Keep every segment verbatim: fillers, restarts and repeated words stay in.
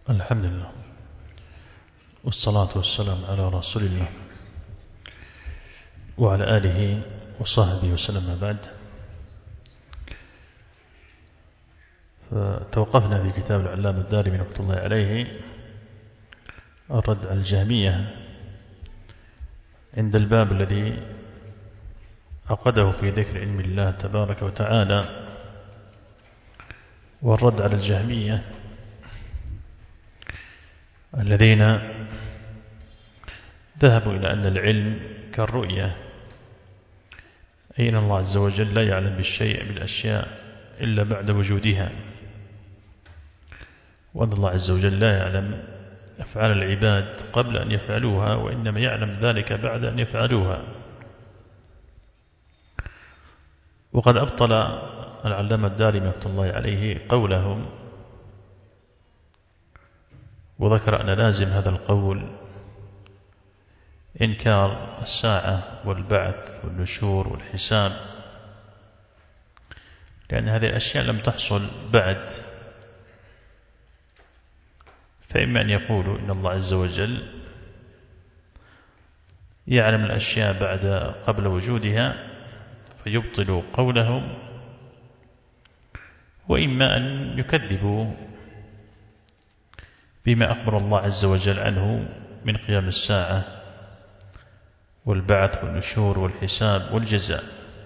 الحمد لله والصلاة والسلام على رسول الله وعلى آله وصحبه وسلم. بعد، فتوقفنا في كتاب العلامة الدارمي رحمة الله عليه الرد على الجهمية عند الباب الذي عقده في ذكر علم الله تبارك وتعالى، والرد على الجهمية الذين ذهبوا إلى أن العلم كالرؤية، أي أن الله عز وجل لا يعلم بالشيء بالأشياء إلا بعد وجودها، وأن الله عز وجل لا يعلم أفعال العباد قبل أن يفعلوها، وإنما يعلم ذلك بعد أن يفعلوها. وقد أبطل العلامة الدارمي رحمة الله عليه قولهم، وذكر أن لازم هذا القول إنكار الساعة والبعث والنشور والحساب، لأن هذه الأشياء لم تحصل بعد، فإما أن يقولوا إن الله عز وجل يعلم الأشياء بعد قبل وجودها فيبطلوا قولهم، وإما أن يكذبوا بما أخبر الله عز وجل عنه من قيام الساعة والبعث والنشور والحساب والجزاء.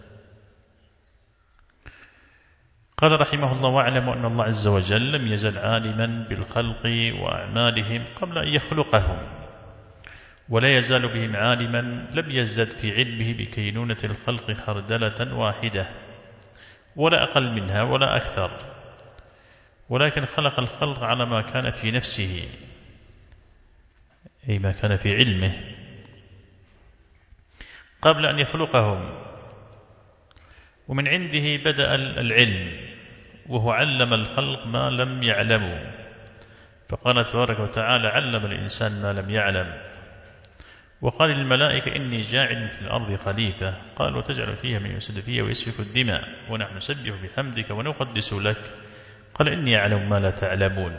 قال رحمه الله: واعلموا أن الله عز وجل لم يزل عالما بالخلق وأعمالهم قبل أن يخلقهم، ولا يزال بهم عالما لم يزدد في علمه بكينونة الخلق خردلة واحدة ولا أقل منها ولا أكثر، ولكن خلق الخلق على ما كان في نفسه، أي ما كان في علمه قبل أن يخلقهم، ومن عنده بدأ العلم، وهو علم الخلق ما لم يعلموا، فقال تبارك وتعالى: علم الإنسان ما لم يعلم. وقال للملائكة: إني جاعل في الأرض خليفة، قال: وتجعل فيها من يفسد فيها ويسفك الدماء ونحن نسبح بحمدك ونقدس لك، قال: إني أعلم ما لا تعلمون.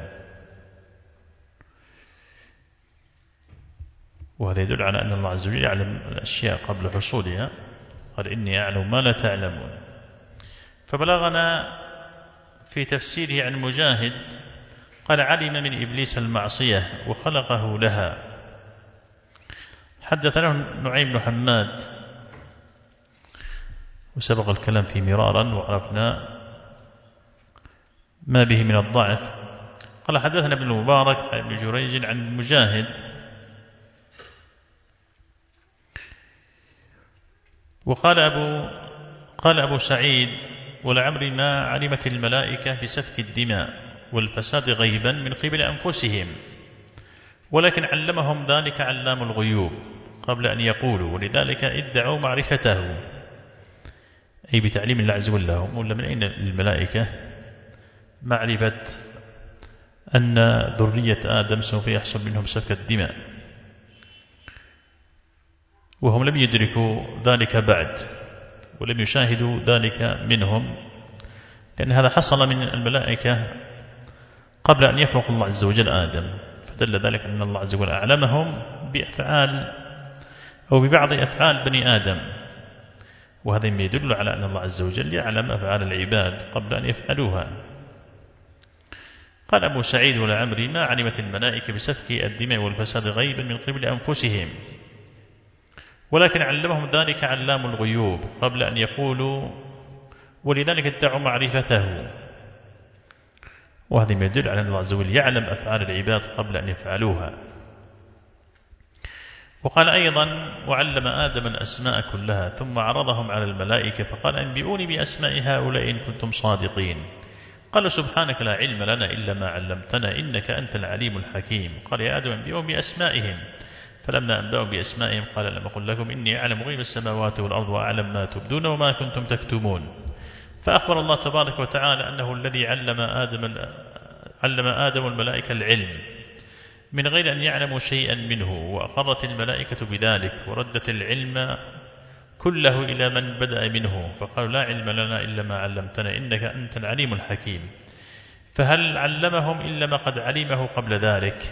وهذا يدل على أن الله عز وجل يعلم الأشياء قبل حصولها، قال: إني أعلم ما لا تعلمون. فبلغنا في تفسيره عن مجاهد قال: علم من إبليس المعصية وخلقه لها. حدثنا نعيم بن حماد، وسبق الكلام فيه مرارا وعرفنا ما به من الضعف. قال: حدثنا ابن المبارك عن ابن جريج عن مجاهد، وقال أبو قال أبو سعيد: ولعمري ما علمت الملائكة بسفك الدماء والفساد غيبا من قبل أنفسهم، ولكن علمهم ذلك علام الغيوب قبل أن يقولوا، ولذلك ادعوا معرفته، أي بتعليم الله عز وجل لهم. ولا من أين الملائكة معرفة أن ذرية آدم سوف يحصل منهم سفك الدماء، وهم لم يدركوا ذلك بعد ولم يشاهدوا ذلك منهم، لأن هذا حصل من الملائكة قبل أن يخلق الله عز وجل آدم، فدل ذلك أن الله عز وجل أعلمهم بأفعال أو ببعض أفعال بني آدم، وهذا يدل على أن الله عز وجل يعلم أفعال العباد قبل أن يفعلوها. قال أبو سعيد: ولعمري ما علمت الملائكة بسفك الدماء والفساد غيبا من قبل أنفسهم، ولكن علمهم ذلك علام الغيوب قبل أن يقولوا، ولذلك ادعوا معرفته. وهذا يدل على أن الله عز وجل يعلم أفعال العباد قبل أن يفعلوها. وقال أيضا: وعلم آدم الأسماء كلها ثم عرضهم على الملائكة فقال: أنبئوني بأسماء هؤلاء إن كنتم صادقين. قال: سبحانك لا علم لنا إلا ما علمتنا إنك أنت العليم الحكيم. قال: يا آدم أنبئهم بأسمائهم، فلما أنبأهم بأسمائهم قال: لم أقل لكم إني أعلم غيب السماوات والأرض وأعلم ما تبدون وما كنتم تكتمون. فأخبر الله تبارك وتعالى أنه الذي علم آدم علم آدم الملائكة العلم من غير أن يعلموا شيئا منه، وأقرت الملائكة بذلك وردت العلم كله إلى من بدأ منه، فقالوا: لا علم لنا إلا ما علمتنا إنك أنت العليم الحكيم. فهل علمهم إلا ما قد علمه قبل ذلك؟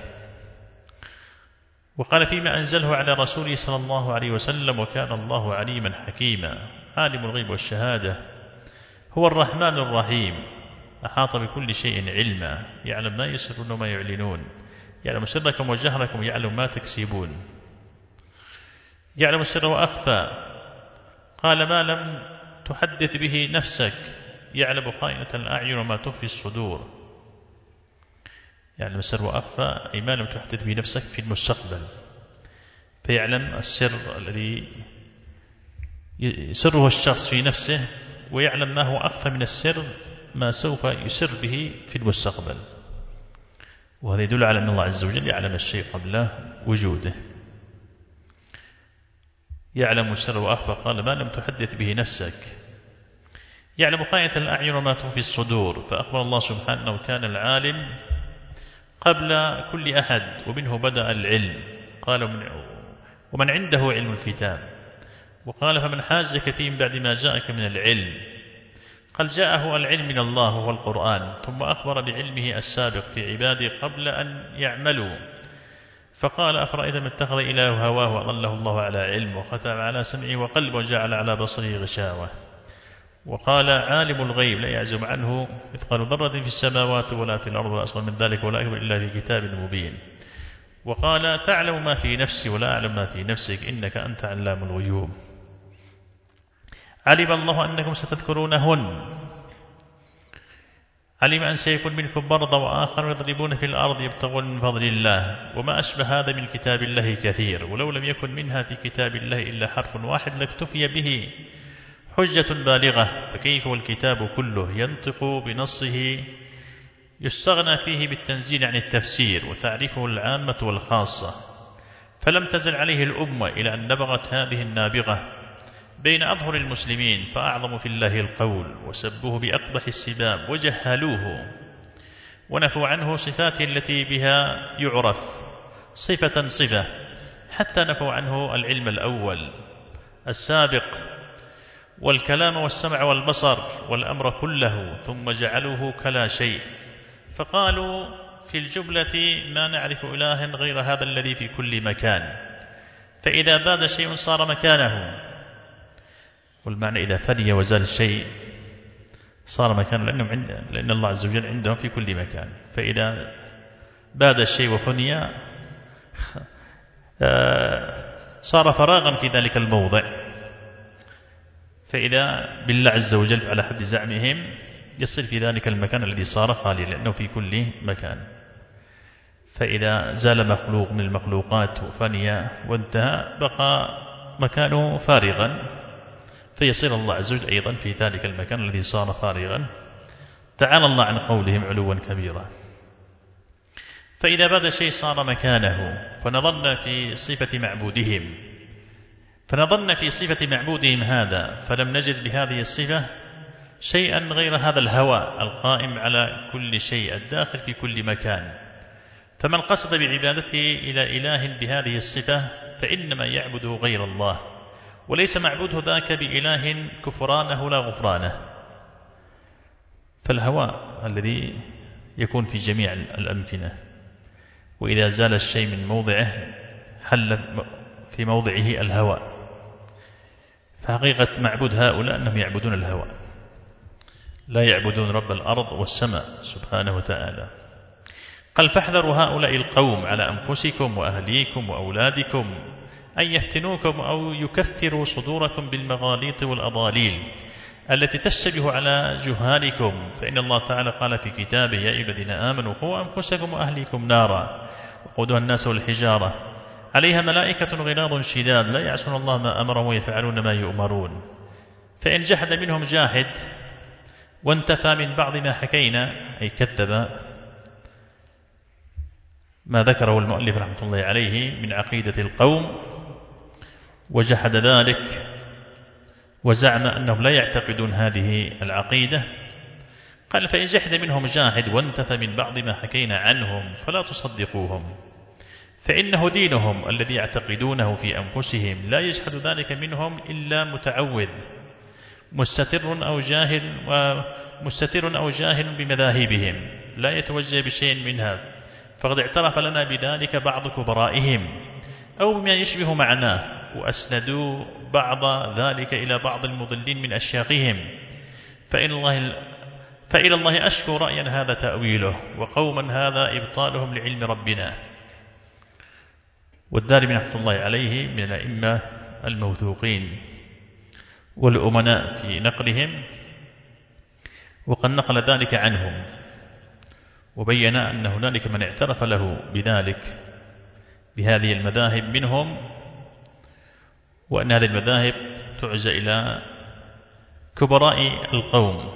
وقال فيما أنزله على رسوله صلى الله عليه وسلم: وكان الله عليما حكيما. عالم الغيب والشهادة هو الرحمن الرحيم، أحاط بكل شيء علما، يعلم ما يسرون وما يعلنون، يعلم سركم وجهركم، يعلم ما تكسبون، يعلم السر وأخفى. قال: ما لم تحدث به نفسك، يعلم خائنة الأعين وما تخفي الصدور. يعلم السر وأخفى أي ما لم تحدث به نفسك في المستقبل، فيعلم السر الذي يسره الشخص في نفسه، ويعلم ما هو أخفى من السر، ما سوف يسر به في المستقبل. وهذا يدل على أن الله عز وجل يعلم الشيء قبل وجوده. يعلم السر وأخفى، قال: ما لم تحدث به نفسك. يعلم خائنة الأعين وما تخفي الصدور، فأخبر الله سبحانه أنه كان العالم قبل كل أحد، ومنه بدأ العلم. قال: ومن عنده علم الكتاب. وقال: فمن حاجك فيه من بعد ما جاءك من العلم. قال: جاءه العلم من الله وهو القرآن، ثم أخبر بعلمه السابق في عباده قبل أن يعملوا، فقال: أفرأيت من اتخذ إله هواه وأضله الله على علم وختم على سمعه وقلبه وجعل على بصره غشاوة. وقال: عالم الغيب لا يعزم عنه مثقال ذرة في السماوات ولا في الأرض ولا أصغر من ذلك ولا أكبر إلا في كتاب مبين. وقال: تعلم ما في نفسي ولا أعلم ما في نفسك إنك أنت علام الغيوب. علم الله أنكم ستذكرونهن، علم أن سيكون منكم مرضى وآخر يضربون في الأرض يبتغون من فضل الله، وما أشبه هذا من كتاب الله كثير، ولو لم يكن منها في كتاب الله إلا حرف واحد لاكتفي به حجة بالغة، فكيف والكتاب كله ينطق بنصه يستغنى فيه بالتنزيل عن التفسير وتعريفه العامة والخاصة. فلم تزل عليه الأمة إلى أن نبغت هذه النابغة بين أظهر المسلمين، فأعظم في الله القول وسبوه بأقبح السباب وجهلوه ونفوا عنه صفاته التي بها يعرف صفة صفة، حتى نفوا عنه العلم الأول السابق والكلام والسمع والبصر والأمر كله، ثم جعلوه كلا شيء، فقالوا في الجملة: ما نعرف إلها غير هذا الذي في كل مكان، فإذا باد شيء صار مكانه. والمعنى إذا فني وزال الشيء صار مكانه، لأنهم عند لأن الله عز وجل عندهم في كل مكان، فإذا باد الشيء وفني صار فراغا في ذلك الموضع. فإذا بالله عز وجل على حد زعمهم يصل في ذلك المكان الذي صار خاليا، لأنه في كل مكان. فإذا زال مخلوق من المخلوقات وفني وانتهى بقى مكانه فارغا، فيصير الله عز وجل أيضا في ذلك المكان الذي صار فارغا. تعالى الله عن قولهم علوا كبيرا. فإذا بدا شيء صار مكانه، فنظرنا في صفة معبودهم فنظرنا في صفة معبودهم هذا، فلم نجد بهذه الصفة شيئا غير هذا الهوى القائم على كل شيء الداخل في كل مكان. فمن قصد بعبادته إلى إله بهذه الصفة فإنما يعبده غير الله، وليس معبوده ذاك بإله كفرانه لا غفرانه. فالهوى الذي يكون في جميع الأمكنة، وإذا زال الشيء من موضعه حل في موضعه الهوى. فحقيقة معبود هؤلاء أنهم يعبدون الهوى، لا يعبدون رب الأرض والسماء سبحانه وتعالى. قال: فاحذروا هؤلاء القوم على أنفسكم وأهليكم وأولادكم أن يفتنوكم أو يكثروا صدوركم بالمغاليط والأضاليل التي تشتبه على جهالكم، فإن الله تعالى قال في كتابه: يا أيها الذين آمنوا قوا أنفسكم وأهليكم نارا وقودها الناس والحجارة عليها ملائكة غلاظ شداد لا يعصون الله ما أمرهم ويفعلون ما يؤمرون. فإن جحد منهم جاحد وانتفى من بعض ما حكينا، أي كذب ما ذكره المؤلف رحمة الله عليه من عقيدة القوم وجحد ذلك وزعم أنهم لا يعتقدون هذه العقيدة، قال: فإن جحد منهم جاحد وانتفى من بعض ما حكينا عنهم فلا تصدقوهم، فإنه دينهم الذي يعتقدونه في أنفسهم، لا يجحد ذلك منهم إلا متعوذ مستتر أو جاهل ومستتر أو جاهل بمذاهبهم. لا يتوجه بشيء منها، فقد اعترف لنا بذلك بعض كبرائهم أو بما يشبه معناه، وأسندوا بعض ذلك إلى بعض المضلين من أشياخهم، فإلى الله, فإلى الله أشكو رأيا هذا تأويله، وقوما هذا إبطالهم لعلم ربنا. والدارمي رحمة الله عليه من الأئمة الموثوقين والأمناء في نقلهم، وقد نقل ذلك عنهم وبين أن هنالك من اعترف له بذلك بهذه المذاهب منهم، وأن هذه المذاهب تعزى إلى كبراء القوم.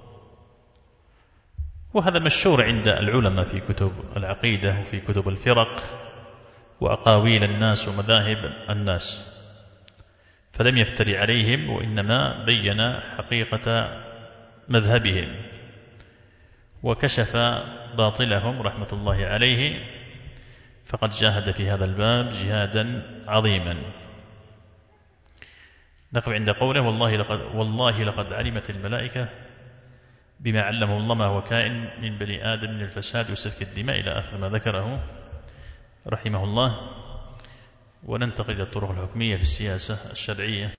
وهذا مشهور عند العلماء في كتب العقيدة وفي كتب الفرق وأقاويل الناس ومذاهب الناس، فلم يفتري عليهم، وإنما بين حقيقة مذهبهم وكشف باطلهم رحمة الله عليه، فقد جاهد في هذا الباب جهادا عظيما. نقف عند قوله والله لقد, والله لقد علمت الملائكة بما علمه الله ما هو كائن من بني آدم من الفساد وسفك الدماء إلى آخر ما ذكره رحمه الله. وننتقل إلى الطرق الحكمية في السياسة الشرعية.